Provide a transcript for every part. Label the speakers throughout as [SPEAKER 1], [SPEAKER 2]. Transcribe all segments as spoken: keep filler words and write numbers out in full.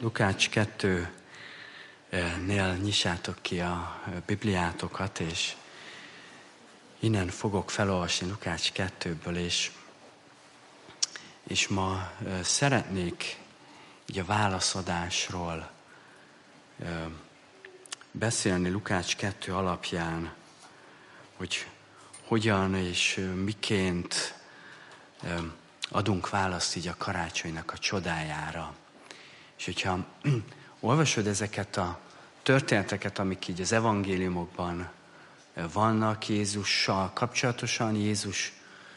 [SPEAKER 1] Lukács kettőnél nyissátok ki a Bibliátokat, és innen fogok felolvasni Lukács kettőből, és, és ma szeretnék így a válaszadásról beszélni Lukács kettő alapján, hogy hogyan és miként adunk választ így a karácsonynak a csodájára. És hogyha olvasod ezeket a történeteket, amik így az evangéliumokban vannak Jézussal kapcsolatosan, Jézus,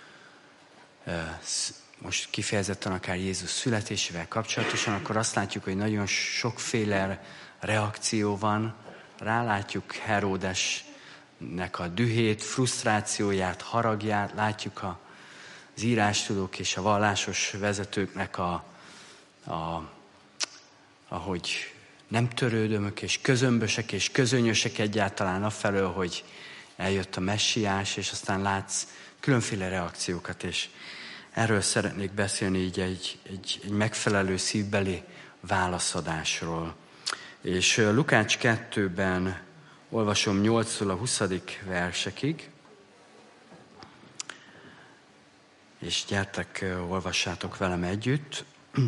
[SPEAKER 1] most kifejezetten akár Jézus születésével kapcsolatosan, akkor azt látjuk, hogy nagyon sokféle reakció van. Rálátjuk Heródesnek a dühét, frusztrációját, haragját, látjuk az írástudók és a vallásos vezetőknek a, a ahogy nem törődömök és közömbösek és közönyösek egyáltalán afelől, hogy eljött a messiás, és aztán látsz különféle reakciókat, és erről szeretnék beszélni így egy, egy, egy megfelelő szívbeli válaszadásról. És Lukács kettőben olvasom nyolctól a huszadik versekig, és gyertek, olvassátok velem együtt.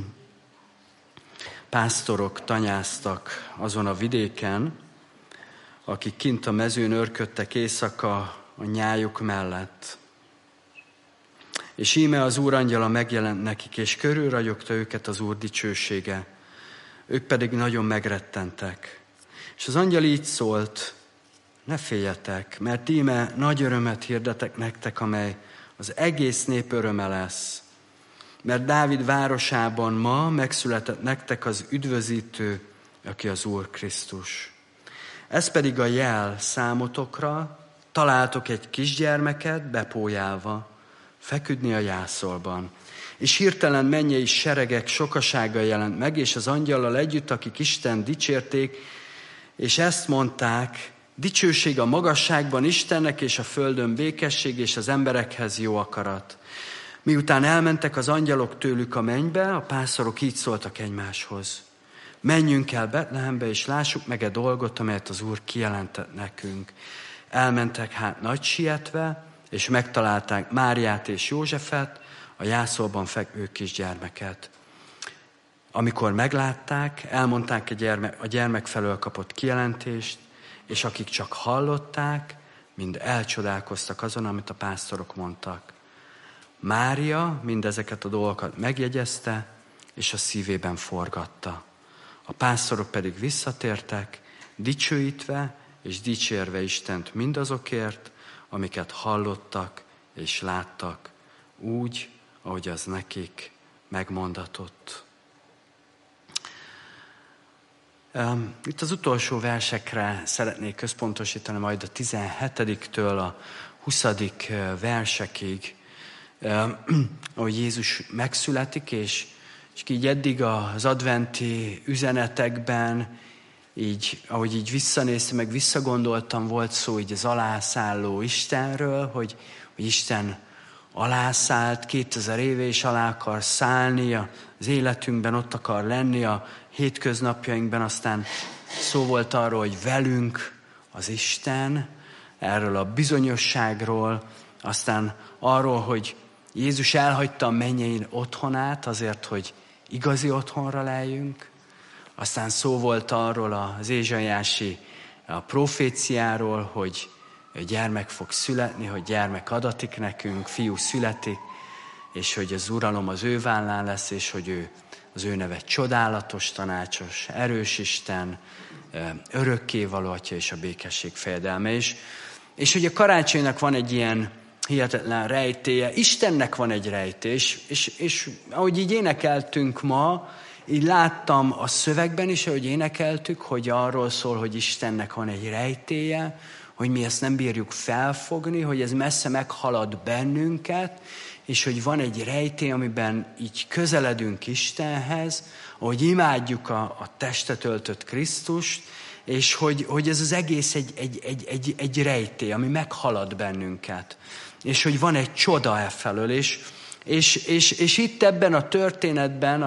[SPEAKER 1] Pásztorok tanyáztak azon a vidéken, akik kint a mezőn örködtek éjszaka a nyájuk mellett. És íme az Úr angyala megjelent nekik, és körülragyogta őket az Úr dicsősége. Ők pedig nagyon megrettentek. És az angyal így szólt: ne féljetek, mert íme nagy örömet hirdetek nektek, amely az egész nép öröme lesz. Mert Dávid városában ma megszületett nektek az üdvözítő, aki az Úr Krisztus. Ez pedig a jel számotokra: találtok egy kisgyermeket bepójálva, feküdni a jászolban. És hirtelen mennyei seregek sokasága jelent meg, és az angyallal együtt, akik Isten dicsérték, és ezt mondták: dicsőség a magasságban Istennek, és a földön békesség, és az emberekhez jó akarat. Miután elmentek az angyalok tőlük a mennybe, a pásztorok így szóltak egymáshoz: menjünk el Betlehembe, és lássuk meg e dolgot, amelyet az Úr kijelentett nekünk. Elmentek hát nagy sietve, és megtalálták Máriát és Józsefet, a jászolban fekvő kisgyermeket. Amikor meglátták, elmondták a gyermek, a gyermek felől kapott kijelentést, és akik csak hallották, mind elcsodálkoztak azon, amit a pásztorok mondtak. Mária mindezeket a dolgokat megjegyezte, és a szívében forgatta. A pásztorok pedig visszatértek, dicsőítve és dicsérve Istent mindazokért, amiket hallottak és láttak, úgy, ahogy az nekik megmondatott. Itt az utolsó versekre szeretnék központosítani, majd a tizenhetediktől a huszadik versekig, ahogy Jézus megszületik, és, és így eddig az adventi üzenetekben, így, ahogy így visszanéztem, meg visszagondoltam, volt szó így az alászálló Istenről, hogy, hogy Isten alászállt kétezer éve, és alá akar szállni az életünkben, ott akar lenni a hétköznapjainkban, aztán szó volt arról, hogy velünk az Isten, erről a bizonyosságról, aztán arról, hogy Jézus elhagyta a mennyei otthonát azért, hogy igazi otthonra lejjünk. Aztán szó volt arról az ézsaiási a proféciáról, hogy gyermek fog születni, hogy gyermek adatik nekünk, fiú születik, és hogy az uralom az ő vállán lesz, és hogy ő, az ő neve csodálatos, tanácsos, erős Isten, örökkévaló Atya és a békesség fejedelme is. És hogy a karácsonynak van egy ilyen hihetetlen rejtélye, Istennek van egy rejtély, és, és, és ahogy így énekeltünk ma, így láttam a szövegben is, ahogy énekeltük, hogy arról szól, hogy Istennek van egy rejtélye, hogy mi ezt nem bírjuk felfogni, hogy ez messze meghalad bennünket, és hogy van egy rejtély, amiben így közeledünk Istenhez, ahogy imádjuk a, a testet öltött Krisztust, és hogy, hogy ez az egész egy, egy, egy, egy, egy rejtély, ami meghalad bennünket. És hogy van egy csoda e felől, és, és, és, és itt ebben a történetben a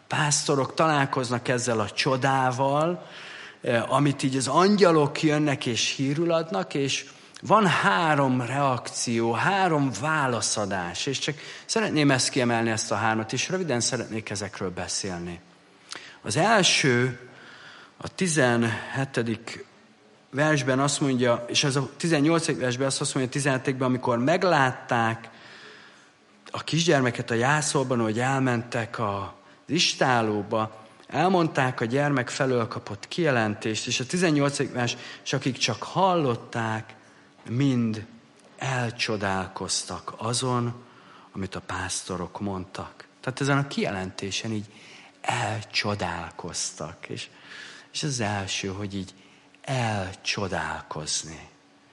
[SPEAKER 1] pásztorok találkoznak ezzel a csodával, amit így az angyalok jönnek és hírül adnak, és van három reakció, három válaszadás, és csak szeretném ezt kiemelni, ezt a hármat, és röviden szeretnék ezekről beszélni. Az első, a tizenhetedik versben azt mondja, és ez a tizennyolcadik versben azt mondja, a tizenhetedikben, amikor meglátták a kisgyermeket a jászolban, hogy elmentek az istállóba, elmondták a gyermek felől kapott kijelentést, és a tizennyolcadik vers, és akik csak hallották, mind elcsodálkoztak azon, amit a pásztorok mondtak. Tehát ezen a kijelentésen így elcsodálkoztak. És, és az első, hogy így elcsodálkozni.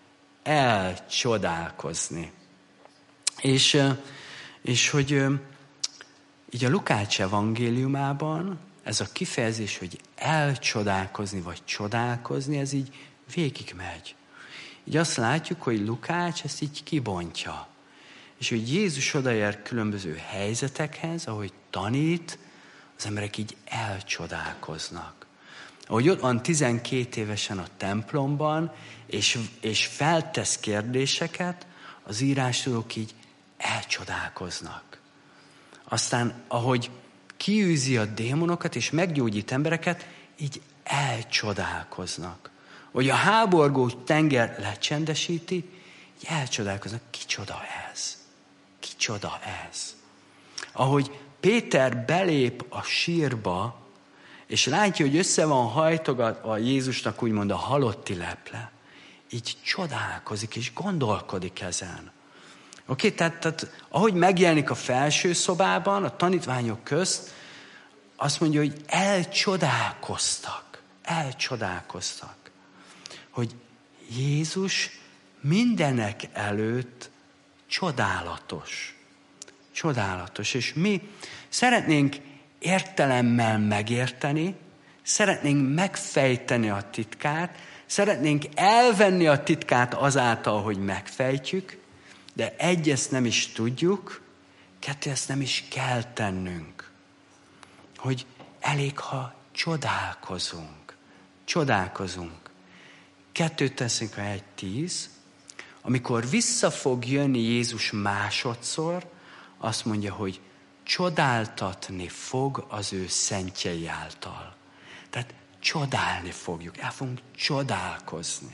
[SPEAKER 1] Elcsodálkozni. És, és hogy így a Lukács evangéliumában ez a kifejezés, hogy elcsodálkozni vagy csodálkozni, ez így végigmegy. Így azt látjuk, hogy Lukács ezt így kibontja. És hogy Jézus odaér különböző helyzetekhez, ahogy tanít, az emberek így elcsodálkoznak. Ahogy ott van tizenkét évesen a templomban, és, és feltesz kérdéseket, az írástudók így elcsodálkoznak. Aztán, ahogy kiűzi a démonokat, és meggyógyít embereket, így elcsodálkoznak. Hogy a háborgó tenger lecsendesíti, így elcsodálkoznak. Kicsoda ez? Kicsoda ez? Ahogy Péter belép a sírba, és látja, hogy össze van hajtogatva Jézusnak úgymond a halotti leple, így csodálkozik, és gondolkodik ezen. Oké, okay, tehát, tehát ahogy megjelenik a felső szobában, a tanítványok közt, azt mondja, hogy elcsodálkoztak. Elcsodálkoztak. Hogy Jézus mindenek előtt csodálatos. Csodálatos. És mi szeretnénk értelemmel megérteni, szeretnénk megfejteni a titkát, szeretnénk elvenni a titkát azáltal, hogy megfejtjük, de egy, ezt nem is tudjuk, kettő, ezt nem is kell tennünk. Hogy elég, ha csodálkozunk. Csodálkozunk. Kettőt teszünk, ha egy tíz. Amikor vissza fog jönni Jézus másodszor, azt mondja, hogy csodáltatni fog az ő szentjei által. Tehát csodálni fogjuk, el fogunk csodálkozni.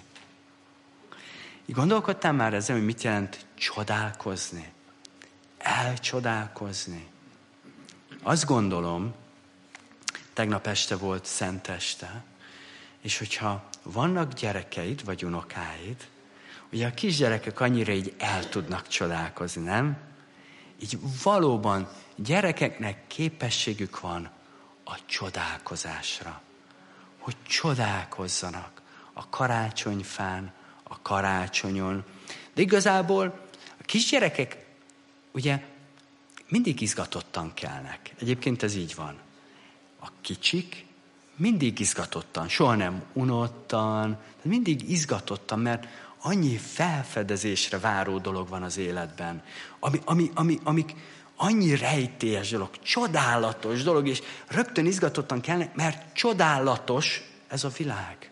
[SPEAKER 1] Így gondolkodtál már ezzel, hogy mit jelent csodálkozni? Elcsodálkozni. Azt gondolom, tegnap este volt szenteste, és hogyha vannak gyerekeid, vagy unokáid, ugye a kisgyerekek annyira így el tudnak csodálkozni, nem? Így valóban gyerekeknek képességük van a csodálkozásra. Hogy csodálkozzanak a karácsonyfán, a karácsonyon. De igazából a kisgyerekek ugye mindig izgatottan kelnek. Egyébként ez így van. A kicsik mindig izgatottan, soha nem unottan, mindig izgatottan, mert annyi felfedezésre váró dolog van az életben, ami, ami, ami, amik annyi rejtélyes dolog, csodálatos dolog, és rögtön izgatottan kelnek, mert csodálatos ez a világ.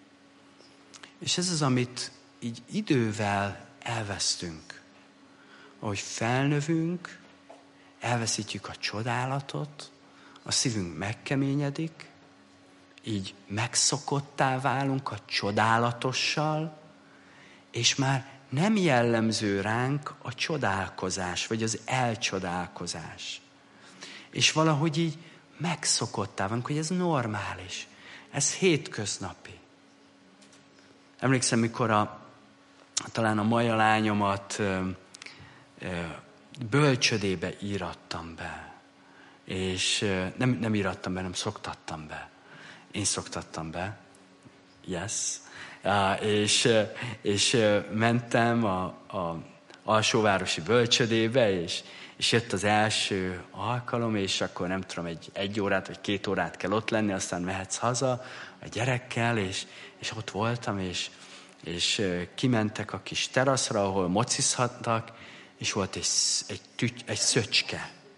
[SPEAKER 1] És ez az, amit így idővel elvesztünk. Ahogy felnövünk, elveszítjük a csodálatot, a szívünk megkeményedik, így megszokottá válunk a csodálatossal, és már nem jellemző ránk a csodálkozás, vagy az elcsodálkozás. És valahogy így megszokottá válunk, hogy ez normális, ez hétköznapi. Emlékszem, mikor a, talán a Maja lányomat ö, ö, bölcsödébe írattam be, és ö, nem, nem írattam be, nem szoktattam be. Én szoktattam be, yes, uh, és, és mentem a, a alsóvárosi bölcsödébe, és, és jött az első alkalom, és akkor nem tudom, egy, egy órát vagy két órát kell ott lenni, aztán mehetsz haza a gyerekkel, és, és ott voltam, és, és kimentek a kis teraszra, ahol mocizhattak, és volt egy, egy, tüty, egy szöcske.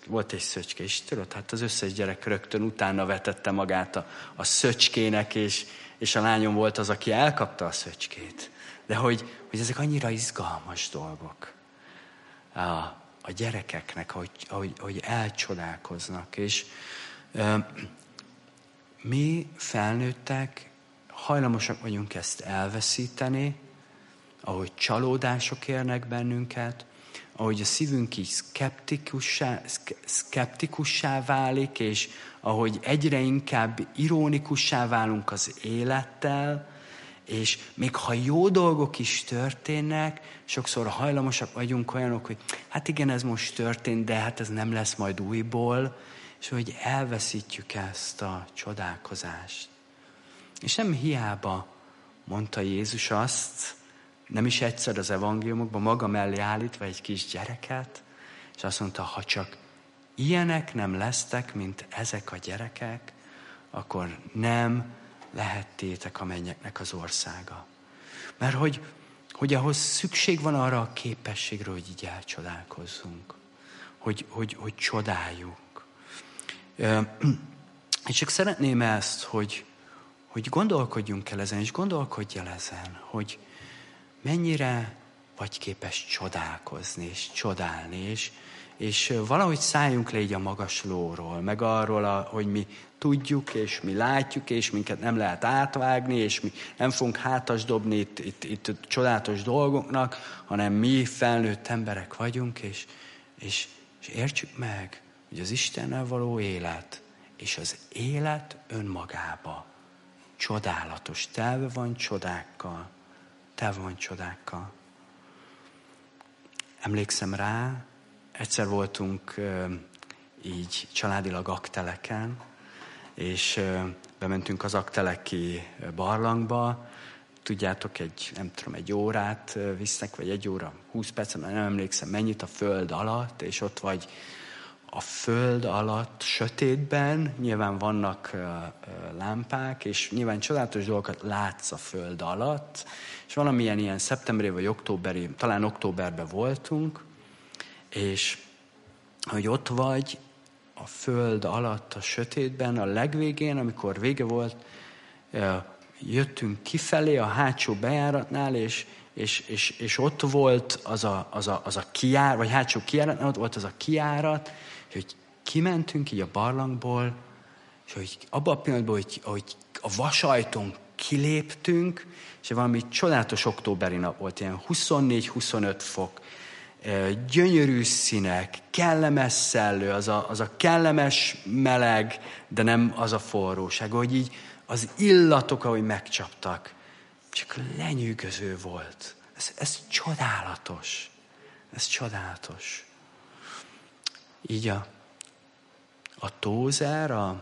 [SPEAKER 1] volt egy szöcske, és tudod, hát az összes gyerek rögtön utána vetette magát a, a szöcskének, és, és a lányom volt az, aki elkapta a szöcskét. De hogy, hogy ezek annyira izgalmas dolgok a, a gyerekeknek, ahogy, ahogy, ahogy elcsodálkoznak. És e, mi felnőttek hajlamosak vagyunk ezt elveszíteni, ahogy csalódások érnek bennünket, ahogy a szívünk így szkeptikussá, szkeptikussá válik, és ahogy egyre inkább ironikussá válunk az élettel, és még ha jó dolgok is történnek, sokszor hajlamosak vagyunk olyanok, hogy hát igen, ez most történt, de hát ez nem lesz majd újból, és hogy elveszítjük ezt a csodálkozást. És nem hiába mondta Jézus azt, nem is egyszer az evangéliumokban, maga mellé állítva egy kis gyereket, és azt mondta, ha csak ilyenek nem lesztek, mint ezek a gyerekek, akkor nem lehettétek a mennyeknek az országa. Mert hogy, hogy ahhoz szükség van arra a képességre, hogy így elcsodálkozzunk, hogy, hogy, hogy csodáljuk. És csak szeretném ezt, hogy, hogy gondolkodjunk el ezen, és gondolkodj el ezen, hogy mennyire vagy képes csodálkozni, és csodálni, és, és valahogy szálljunk le így a magaslóról, meg arról, a, hogy mi tudjuk, és mi látjuk, és minket nem lehet átvágni, és mi nem fogunk hátas dobni itt, itt, itt csodálatos dolgoknak, hanem mi felnőtt emberek vagyunk, és, és, és értsük meg, hogy az Istennel való élet, és az élet önmagába csodálatos, telve van csodákkal, telve van csodákkal. Emlékszem rá, egyszer voltunk így családilag Akteleken, és bementünk az Akteleki barlangba. Tudjátok, egy, nem tudom, egy órát visznek, vagy egy óra, húsz percen, nem emlékszem mennyit a föld alatt, és ott vagy a föld alatt, sötétben, nyilván vannak uh, uh, lámpák, és nyilván csodálatos dolgokat látsz a föld alatt, és valamilyen ilyen szeptemberi vagy októberi, talán októberben voltunk, és hogy ott vagy a föld alatt, a sötétben, a legvégén, amikor vége volt, uh, jöttünk kifelé a hátsó bejáratnál, és, és, és, és ott volt az a, az a, az a kijárat, vagy hátsó kijáratnál, ott volt az a kijárat, és hogy kimentünk így a barlangból, és hogy abban a pillanatban, hogy, hogy a vasajtón kiléptünk, és valami csodálatos októberi nap volt, ilyen huszonnégy-huszonöt fok, gyönyörű színek, kellemes szellő, az a, az a kellemes meleg, de nem az a forróság, hogy így az illatok, ahogy megcsaptak, csak lenyűgöző volt. Ez, ez csodálatos. Ez csodálatos. Így a, a Tózer a,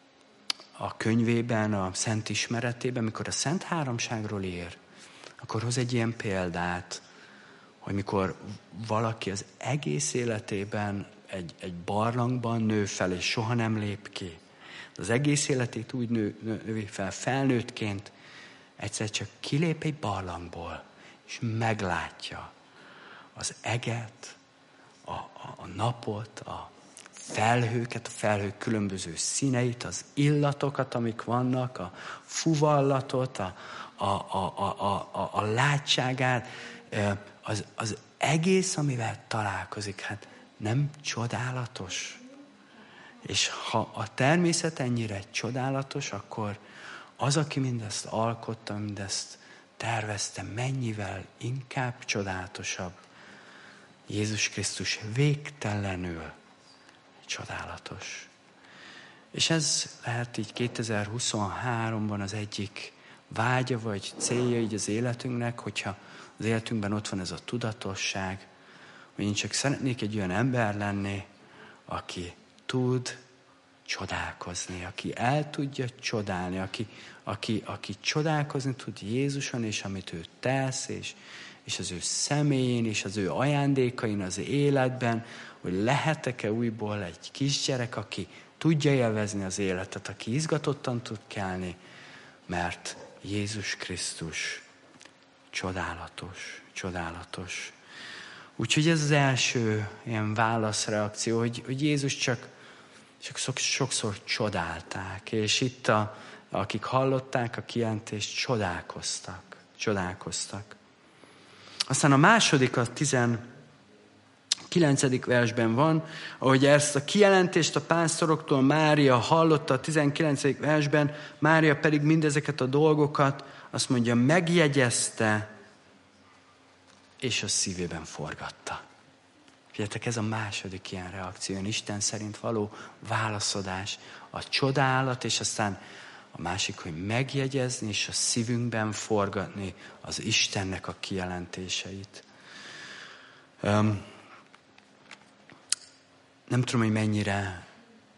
[SPEAKER 1] a könyvében, a Szent Ismeretében, mikor a Szent Háromságról ír, akkor hoz egy ilyen példát, hogy mikor valaki az egész életében egy, egy barlangban nő fel, és soha nem lép ki. Az egész életét úgy nő, nő fel felnőttként, egyszer csak kilép egy barlangból, és meglátja az eget, a, a, a napot, a felhőket, a felhők különböző színeit, az illatokat, amik vannak, a fuvallatot, a, a, a, a, a, a látságát, az, az egész, amivel találkozik, hát nem csodálatos? És ha a természet ennyire csodálatos, akkor az, aki mindezt alkotta, mindezt tervezte, mennyivel inkább csodálatosabb. Jézus Krisztus végtelenül csodálatos. És ez lehet így kétezer-huszonháromban az egyik vágya vagy célja így az életünknek, hogyha az életünkben ott van ez a tudatosság, hogy én csak szeretnék egy olyan ember lenni, aki tud csodálkozni, aki el tudja csodálni, aki, aki, aki csodálkozni tud Jézuson, és amit ő tesz, és, és az ő személyén, és az ő ajándékain az életben, hogy lehetek-e újból egy kisgyerek, aki tudja élvezni az életet, aki izgatottan tud kelni, mert Jézus Krisztus csodálatos, csodálatos. Úgyhogy ez az első ilyen válaszreakció, hogy, hogy Jézus csak, csak sokszor csodálták, és itt a, akik hallották a kijelentést, csodálkoztak, csodálkoztak. Aztán a második, a tizenkilencedik versben van, ahogy ezt a kijelentést a pásztoroktól Mária hallotta a tizenkilencedik versben, Mária pedig mindezeket a dolgokat, azt mondja, megjegyezte, és a szívében forgatta. Figyeljetek, ez a második ilyen reakció, Isten szerint való válaszadás, a csodálat, és aztán a másik, hogy megjegyezni, és a szívünkben forgatni az Istennek a kijelentéseit. Um, nem tudom, hogy mennyire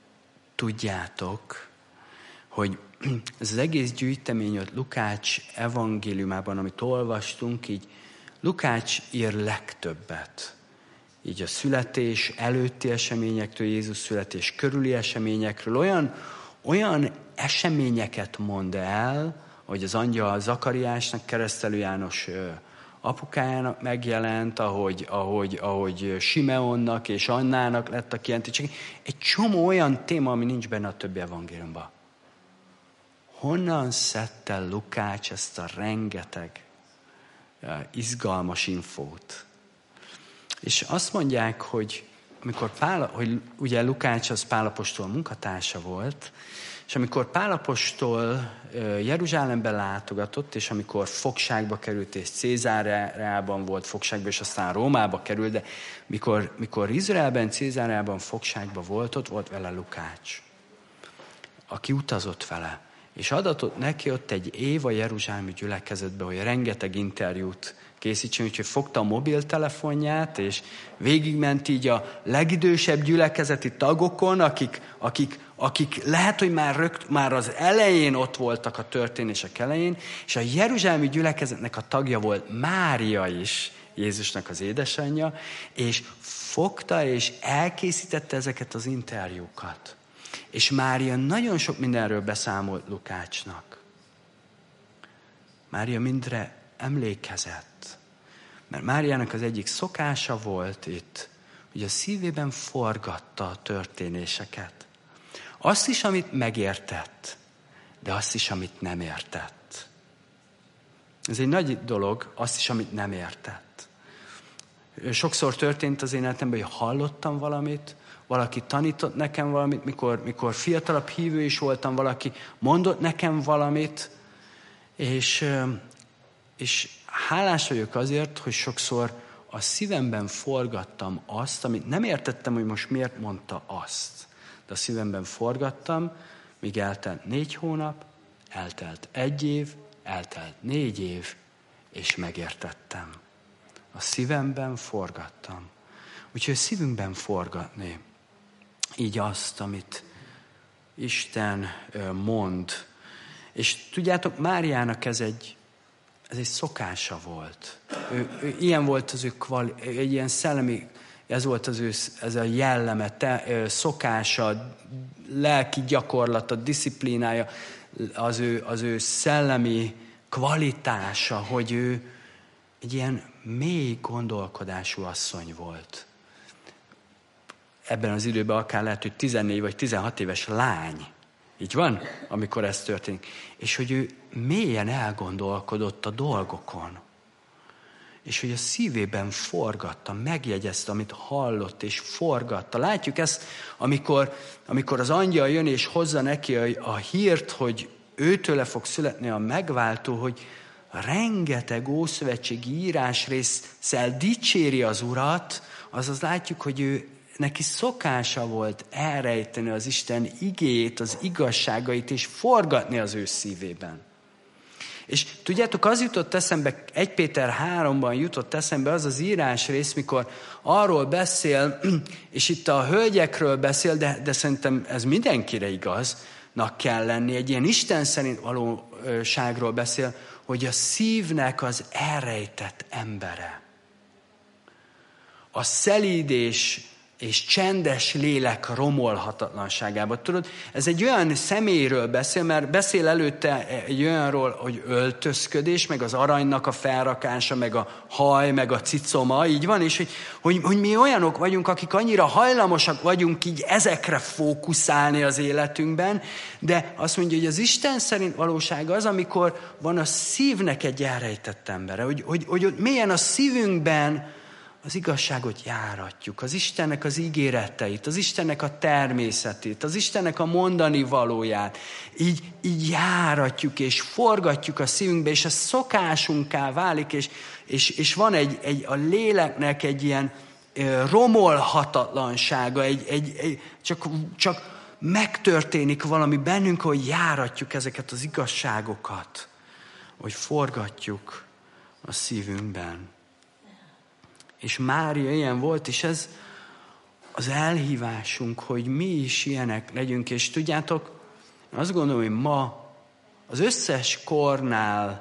[SPEAKER 1] tudjátok, hogy ez az egész gyűjtemény ott Lukács evangéliumában, amit olvastunk, így Lukács ír legtöbbet. Így a születés előtti eseményektől, Jézus születés körüli eseményekről, olyan, olyan eseményeket mond el, hogy az angyal Zakariásnak, Keresztelő János apukájának megjelent, ahogy, ahogy, ahogy Simeonnak és Annának lett a kijelentés. Egy csomó olyan téma, ami nincs benne a többi evangéliumban. Honnan szedte Lukács ezt a rengeteg izgalmas infót? És azt mondják, hogy amikor Pál, hogy ugye Lukács az Pál apostol munkatársa volt, és amikor Pál apostol Jeruzsálembe látogatott, és amikor fogságba került, és Cézáreában volt fogságban, és aztán Rómába került, de mikor, mikor Izraelben, Cézáreában fogságba volt, ott volt vele Lukács, aki utazott vele. És adatott neki ott egy év a jeruzsálemi gyülekezetbe, hogy rengeteg interjút készítsen, úgyhogy fogta a mobiltelefonját, és végigment így a legidősebb gyülekezeti tagokon, akik, akik, akik lehet, hogy már, rögt, már az elején ott voltak a történések elején, és a jeruzsálemi gyülekezetnek a tagja volt Mária is, Jézusnak az édesanyja, és fogta és elkészítette ezeket az interjúkat. És Mária nagyon sok mindenről beszámolt Lukácsnak. Mária mindre emlékezett. Mert Máriának az egyik szokása volt itt, hogy a szívében forgatta a történéseket. Azt is, amit megértett, de azt is, amit nem értett. Ez egy nagy dolog, azt is, amit nem értett. Sokszor történt az én életemben, hogy hallottam valamit, valaki tanított nekem valamit, mikor, mikor fiatalabb hívő is voltam, valaki mondott nekem valamit, és, és hálás vagyok azért, hogy sokszor a szívemben forgattam azt, amit nem értettem, hogy most miért mondta azt. De a szívemben forgattam, míg eltelt négy hónap, eltelt egy év, eltelt négy év, és megértettem. A szívemben forgattam. Úgyhogy a szívünkben forgatni így azt, amit Isten mond. És tudjátok, Máriának ez egy, ez egy szokása volt. Ő, ő, ilyen volt az ő kvali, egy ilyen szellemi, ez volt az ő, ez a jelleme, te, szokása, lelki gyakorlata, disziplínája, az ő, az ő szellemi kvalitása, hogy ő egy ilyen mély gondolkodású asszony volt. Ebben az időben akár lehet, hogy tizennégy vagy tizenhat éves lány. Így van? Amikor ez történik. És hogy ő mélyen elgondolkodott a dolgokon. És hogy a szívében forgatta, megjegyezte, amit hallott, és forgatta. Látjuk ezt, amikor, amikor az angyal jön, és hozza neki a, a hírt, hogy őtőle fog születni a megváltó, hogy rengeteg ószövetségi írásrésszel dicséri az Urat, azaz látjuk, hogy ő neki szokása volt elrejteni az Isten igéjét, az igazságait, és forgatni az ő szívében. És tudjátok, az jutott eszembe, egy Péter háromban jutott eszembe az az írásrész, mikor arról beszél, és itt a hölgyekről beszél, de, de szerintem ez mindenkire igaznak kell lenni, egy ilyen Isten szerint valóságról beszél, hogy a szívnek az elrejtett embere. A szelíd és és csendes lélek romolhatatlanságába. Tudod, ez egy olyan személyről beszél, mert beszél előtte egy olyanról, hogy öltözködés, meg az aranynak a felrakása, meg a haj, meg a cicoma, így van, és hogy, hogy, hogy mi olyanok vagyunk, akik annyira hajlamosak vagyunk így ezekre fókuszálni az életünkben, de azt mondja, hogy az Isten szerint valóság az, amikor van a szívnek egy elrejtett embere, hogy, hogy, hogy mélyen a szívünkben az igazságot járatjuk, az Istennek az ígéreteit, az Istennek a természetét, az Istennek a mondani valóját. Így, így járatjuk és forgatjuk a szívünkbe, és a szokásunká válik, és, és, és van egy, egy, a léleknek egy ilyen romolhatatlansága, egy, egy, egy, csak, csak megtörténik valami bennünk, hogy járatjuk ezeket az igazságokat, hogy forgatjuk a szívünkben. És Mária ilyen volt, és ez az elhívásunk, hogy mi is ilyenek legyünk. És tudjátok, azt gondolom, hogy ma az összes kornál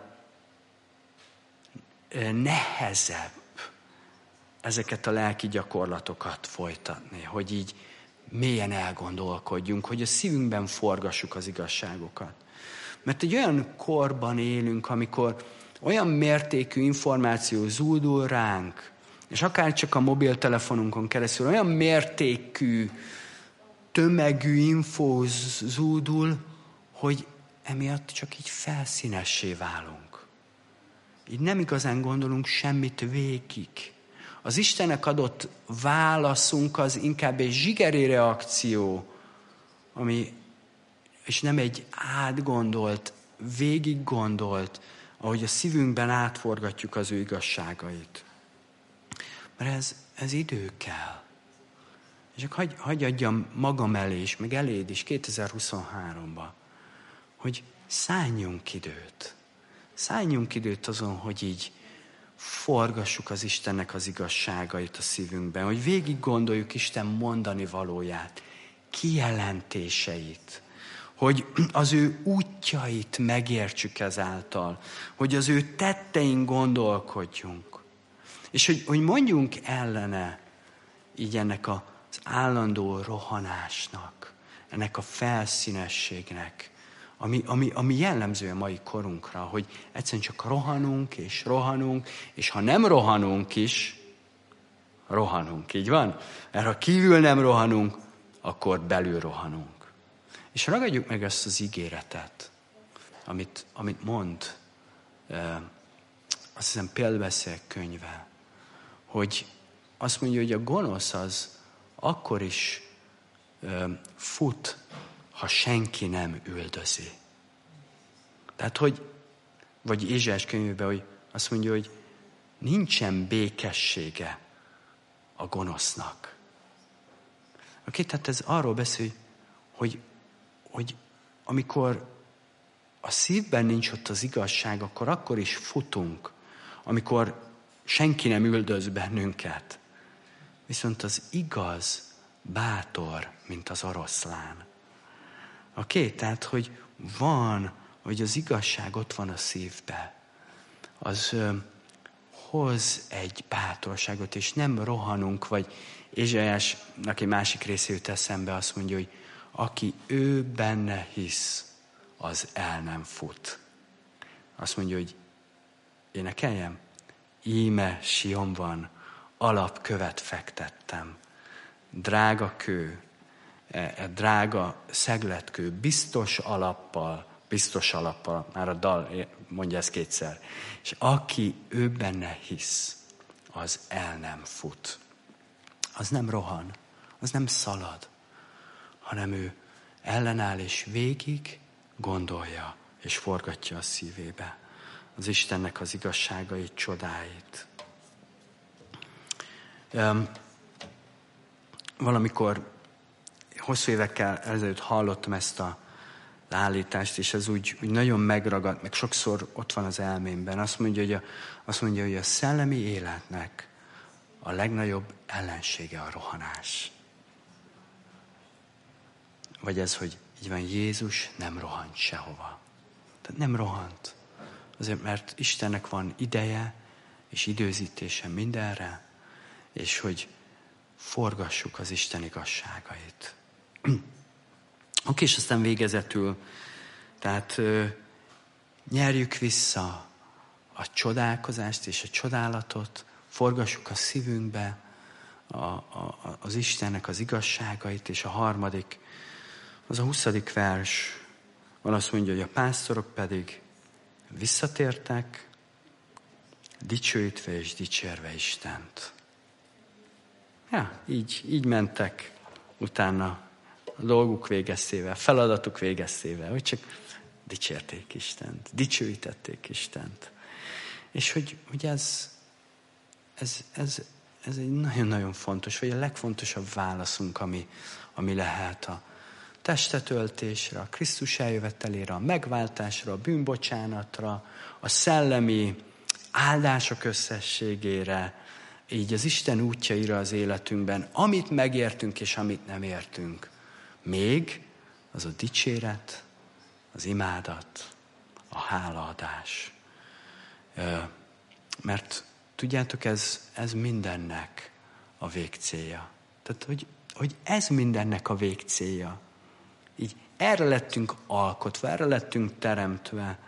[SPEAKER 1] nehezebb ezeket a lelki gyakorlatokat folytatni, hogy így mélyen elgondolkodjunk, hogy a szívünkben forgassuk az igazságokat. Mert egy olyan korban élünk, amikor olyan mértékű információ zúdul ránk, és akár csak a mobiltelefonunkon keresztül olyan mértékű, tömegű infó zúdul, hogy emiatt csak így felszínessé válunk. Így nem igazán gondolunk semmit végig. Az Istennek adott válaszunk az inkább egy zsigeri reakció, ami, és nem egy átgondolt, végig gondolt, ahogy a szívünkben átforgatjuk az ő igazságait. Mert ez, ez idő kell. És csak hagy, hagy adjam magam elé is, meg eléd is kétezer-huszonháromban, hogy szálljunk időt. Szálljunk időt azon, hogy így forgassuk az Istennek az igazságait a szívünkben, hogy végig gondoljuk Isten mondani valóját, kijelentéseit, hogy az ő útjait megértsük ezáltal, hogy az ő tettein gondolkodjunk. És hogy, hogy mondjunk ellene így ennek az állandó rohanásnak, ennek a felszínességnek, ami, ami, ami jellemző a mai korunkra, hogy egyszerűen csak rohanunk és rohanunk, és ha nem rohanunk is, rohanunk, így van? Mert ha kívül nem rohanunk, akkor belül rohanunk. És ragadjuk meg ezt az ígéretet, amit, amit mond, eh, azt hiszem példabeszédek könyve, hogy azt mondja, hogy a gonosz az akkor is ö, fut, ha senki nem üldözi. Tehát, hogy, vagy Ézsaiás könyvében, hogy azt mondja, hogy nincsen békessége a gonosznak. Oké, tehát ez arról beszél, hogy, hogy amikor a szívben nincs ott az igazság, akkor akkor is futunk, amikor senki nem üldöz bennünket. Viszont az igaz bátor, mint az oroszlán. Oké, okay? Tehát, hogy van, hogy az igazság ott van a szívbe. Az ö, hoz egy bátorságot, és nem rohanunk, vagy Ézsaiásnak egy másik része jut eszembe, azt mondja, hogy aki ő benne hisz, az el nem fut. Azt mondja, hogy énekeljem? Íme Sionban alapkövet fektettem. Drága kő, e, drága szegletkő, biztos alappal, biztos alappal, már a dal mondja ezt kétszer. És aki ő benne hisz, az el nem fut. Az nem rohan, az nem szalad, hanem ő ellenáll és végig gondolja és forgatja a szívébe az Istennek az igazságait, csodáit. Um, valamikor hosszú évekkel ezelőtt hallottam ezt a állítást, és ez úgy, úgy nagyon megragadt, meg sokszor ott van az elmémben. Azt mondja, hogy a, azt mondja, hogy a szellemi életnek a legnagyobb ellensége a rohanás. Vagy ez, hogy így van, Jézus nem rohant sehova. Tehát nem rohant. Azért, mert Istennek van ideje és időzítése mindenre, és hogy forgassuk az Isten igazságait. Oké, és aztán végezetül, tehát nyerjük vissza a csodálkozást és a csodálatot, forgassuk a szívünkbe a, a, az Istennek az igazságait, és a harmadik, az a huszadik vers, van azt mondja, hogy a pásztorok pedig visszatértek, dicsőítve és dicsérve Istent. Ja, így, így mentek utána a dolguk végeztével, feladatuk végeztével, hogy csak dicsérték Istent, dicsőítették Istent. És hogy, hogy ez, ez, ez, ez egy nagyon-nagyon fontos, vagy a legfontosabb válaszunk, ami, ami lehet a testetöltésre, a Krisztus eljövetelére, a megváltásra, a bűnbocsánatra, a szellemi áldások összességére, így az Isten útjaira az életünkben, amit megértünk és amit nem értünk. Még az a dicséret, az imádat, a hálaadás. Mert tudjátok, ez, ez mindennek a végcélja. Tehát, hogy, hogy ez mindennek a végcélja. Így erre lettünk alkotva, erre lettünk teremtve.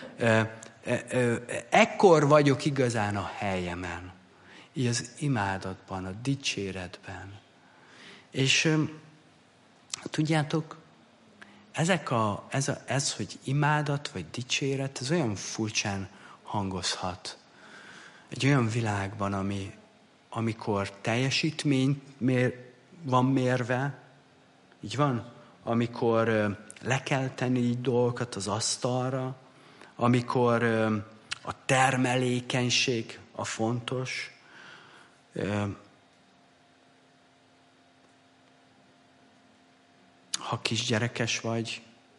[SPEAKER 1] Ekkor vagyok igazán a helyemen. Így az imádatban, a dicséretben. És tudjátok, ezek a, ez, a, ez, hogy imádat vagy dicséret, ez olyan furcsán hangozhat. Egy olyan világban, ami, amikor teljesítmény mér, van mérve, így van, amikor le kell tenni így dolgokat az asztalra, amikor a termelékenység a fontos, ha kisgyerekes vagy,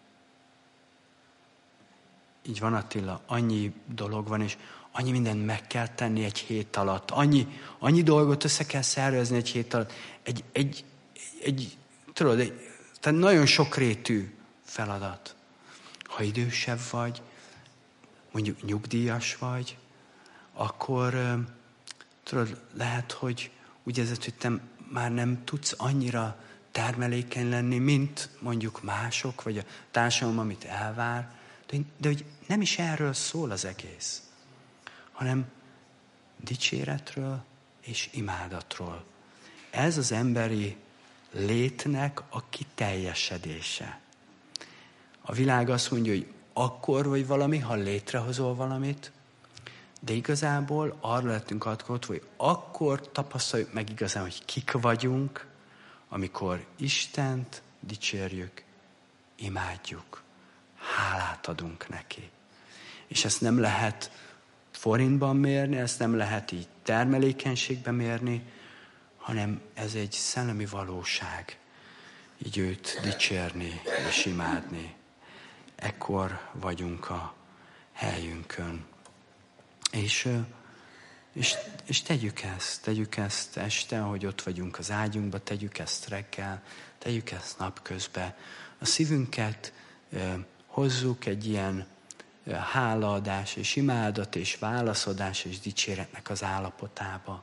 [SPEAKER 1] így van Attila, annyi dolog van, és annyi mindent meg kell tenni egy hét alatt, annyi, annyi dolgot össze kell szervezni egy hét alatt, egy, egy, egy tudod, egy, tehát nagyon sokrétű feladat. Ha idősebb vagy, mondjuk nyugdíjas vagy, akkor tudod, lehet, hogy úgy érzed, hogy te már nem tudsz annyira termelékeny lenni, mint mondjuk mások, vagy a társadalom, amit elvár. De, de hogy nem is erről szól az egész, hanem dicséretről és imádatról. Ez az emberi létnek a kiteljesedése. A világ azt mondja, hogy akkor vagy valami, ha létrehozol valamit, de igazából arra lettünk alkotva, hogy akkor tapasztaljuk meg igazán, hogy kik vagyunk, amikor Istent dicsérjük, imádjuk, hálát adunk neki. És ezt nem lehet forintban mérni, ezt nem lehet így termelékenységben mérni, hanem ez egy szellemi valóság, így őt dicsérni és imádni. Ekkor vagyunk a helyünkön. És, és, és tegyük ezt, tegyük ezt este, hogy ott vagyunk az ágyunkba, tegyük ezt reggel, tegyük ezt napközben. A szívünket hozzuk egy ilyen hálaadás és imádat és válaszadás és dicséretnek az állapotába.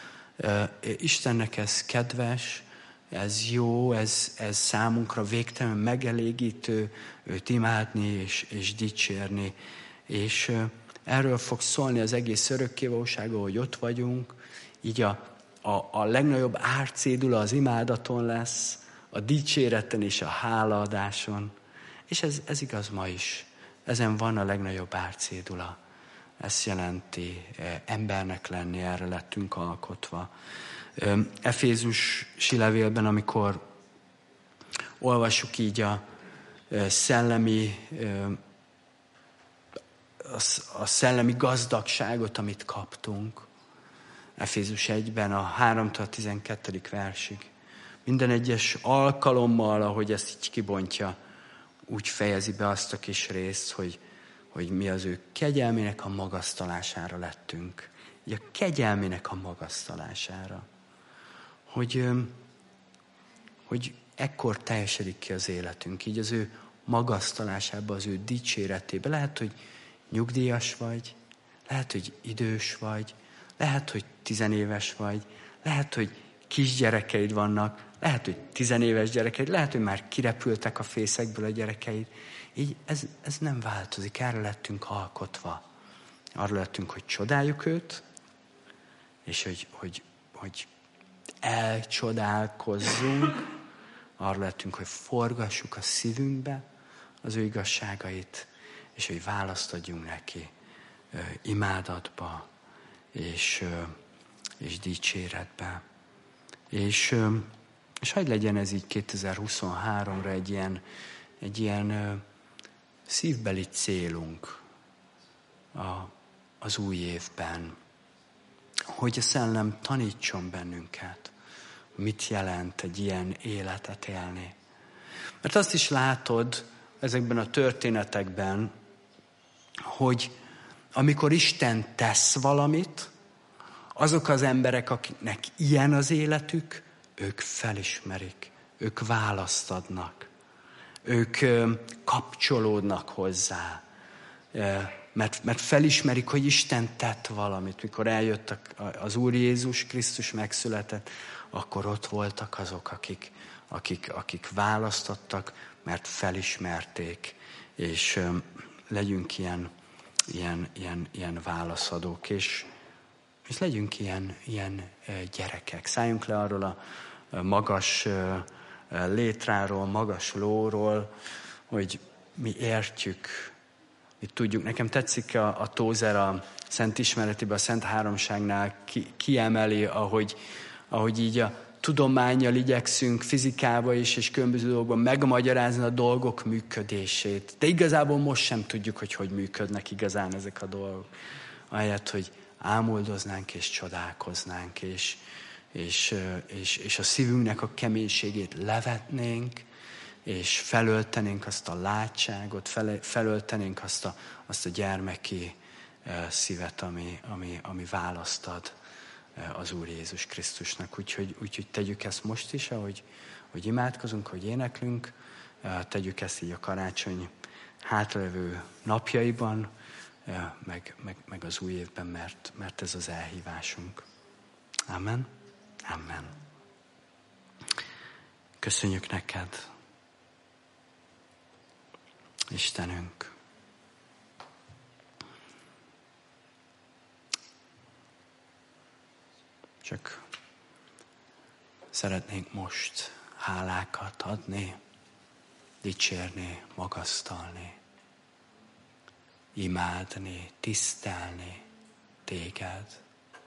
[SPEAKER 1] Istennek ez kedves, ez jó, ez, ez számunkra végtelenül megelégítő, őt imádni és, és dicsérni. És erről fog szólni az egész örökkévalósága, hogy ott vagyunk, így a, a, a legnagyobb árcédula az imádaton lesz, a dicséreten és a hálaadáson. És ez, ez igaz ma is. Ezen van a legnagyobb árcédula. Ezt jelenti embernek lenni, erre lettünk alkotva. Efézusi levélben, amikor olvassuk így a szellemi, a szellemi gazdagságot, amit kaptunk. Efézus egyben a háromtól tizenkettedik versig. Minden egyes alkalommal, ahogy ezt így kibontja, úgy fejezi be azt a kis részt, hogy, hogy mi az ő kegyelmének a magasztalására lettünk. Így a kegyelmének a magasztalására. Hogy, hogy ekkor teljesedik ki az életünk, így az ő magasztalásába, az ő dicséretébe. Lehet, hogy nyugdíjas vagy, lehet, hogy idős vagy, lehet, hogy tizenéves vagy, lehet, hogy kisgyerekeid vannak, lehet, hogy tizenéves gyerekeid, lehet, hogy már kirepültek a fészekből a gyerekeid. Így ez, ez nem változik, erre lettünk alkotva. Arra lettünk, hogy csodáljuk őt, és hogy, hogy, hogy elcsodálkozzunk, arra lettünk, hogy forgassuk a szívünkbe az ő igazságait, és hogy választ adjunk neki ö, imádatba, és, ö, és dicséretbe. És, ö, és hadd legyen ez így kétezer-huszonháromra egy ilyen, egy ilyen ö, szívbeli célunk a, az új évben, hogy a Szellem tanítson bennünket, mit jelent egy ilyen életet élni. Mert azt is látod ezekben a történetekben, hogy amikor Isten tesz valamit, azok az emberek, akiknek ilyen az életük, ők felismerik, ők választ adnak, ők kapcsolódnak hozzá, mert, mert felismerik, hogy Isten tett valamit. Mikor eljött az Úr Jézus Krisztus megszületett, akkor ott voltak azok, akik, akik, akik választottak, mert felismerték, és um, legyünk ilyen, ilyen, ilyen, ilyen válaszadók, és, és legyünk ilyen, ilyen uh, gyerekek. Szálljunk le arról a uh, magas uh, uh, létráról, magas lóról, hogy mi értjük, mi tudjuk. Nekem tetszik a, a Tózer a Szent Ismeretében, a Szent Háromságnál ki, kiemeli, ahogy ahogy így a tudománnyal igyekszünk fizikába is, és különböző dolgokban megmagyarázni a dolgok működését. De igazából most sem tudjuk, hogy hogy működnek igazán ezek a dolgok. Ahelyett, hogy ámuldoznánk és csodálkoznánk, és, és, és, és a szívünknek a keménységét levetnénk, és felöltenénk azt a látságot, fel, felöltenénk azt a, azt a gyermeki szívet, ami, ami, ami választ ad az Úr Jézus Krisztusnak. Úgyhogy, úgyhogy tegyük ezt most is, ahogy, ahogy imádkozunk, ahogy éneklünk, tegyük ezt így a karácsony hátralévő napjaiban, meg, meg, meg az új évben, mert, mert ez az elhívásunk. Amen. Amen. Köszönjük neked, Istenünk. Csak szeretnénk most hálákat adni, dicsérni, magasztalni, imádni, tisztelni téged.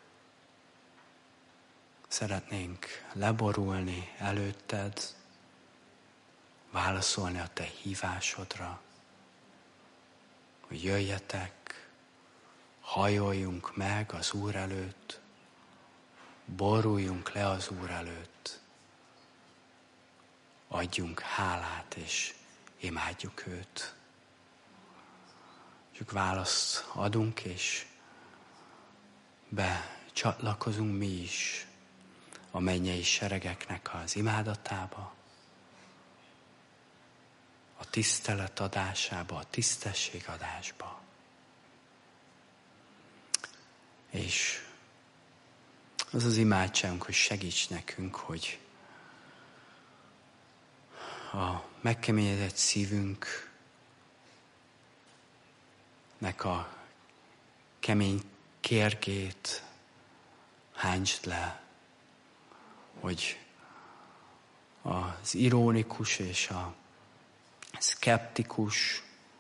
[SPEAKER 1] Szeretnénk leborulni előtted, válaszolni a te hívásodra, hogy jöjjetek, hajoljunk meg az Úr előtt, boruljunk le az Úr előtt, adjunk hálát és imádjuk őt. Csak választ adunk, és becsatlakozunk mi is a mennyei seregeknek az imádatába, a tisztelet adásába, a tisztességadásba. És az az imádságunk, hogy segíts nekünk, hogy a megkeményedett szívünknek a kemény kérgét hántsd le, hogy az ironikus és a szkeptikus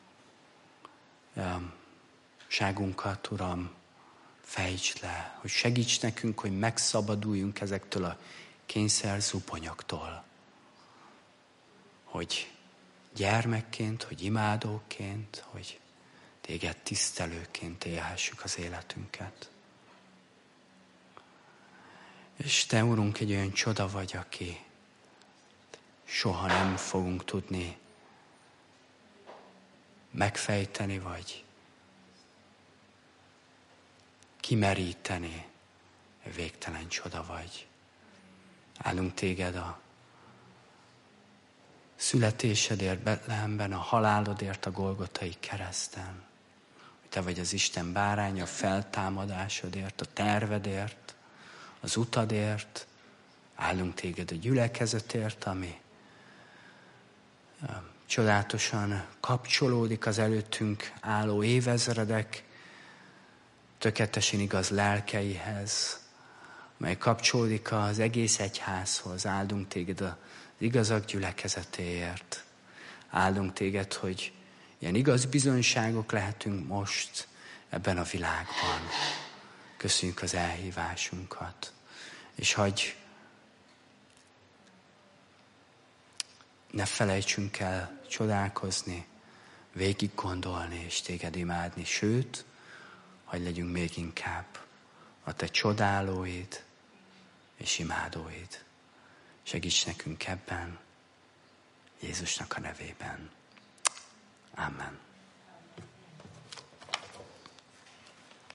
[SPEAKER 1] ságunkat, Uram, fejtsd le, hogy segíts nekünk, hogy megszabaduljunk ezektől a kényszer zuponyoktól. Hogy gyermekként, hogy imádóként, hogy téged tisztelőként élhessük az életünket. És te, Urunk, egy olyan csoda vagy, aki soha nem fogunk tudni megfejteni, vagy kimeríteni. Végtelen csoda vagy. Állunk téged a születésedért Betlehemben, a halálodért a Golgotai kereszten. Te vagy az Isten báránya, a feltámadásodért, a tervedért, az utadért, Áldunk téged a gyülekezetért, ami csodálatosan kapcsolódik az előttünk álló évezredek tökéletesen igaz lelkeihez, mely kapcsolódik az egész egyházhoz. Áldunk téged az igazak gyülekezetéért. Áldunk téged, hogy ilyen igaz bizonyságok lehetünk most ebben a világban. Köszönjük az elhívásunkat. És hagyj, ne felejtsünk el csodálkozni, végig gondolni és téged imádni. Sőt, hagyj legyünk még inkább a te csodálóid és imádóid. Segíts nekünk ebben, Jézusnak a nevében. Amen.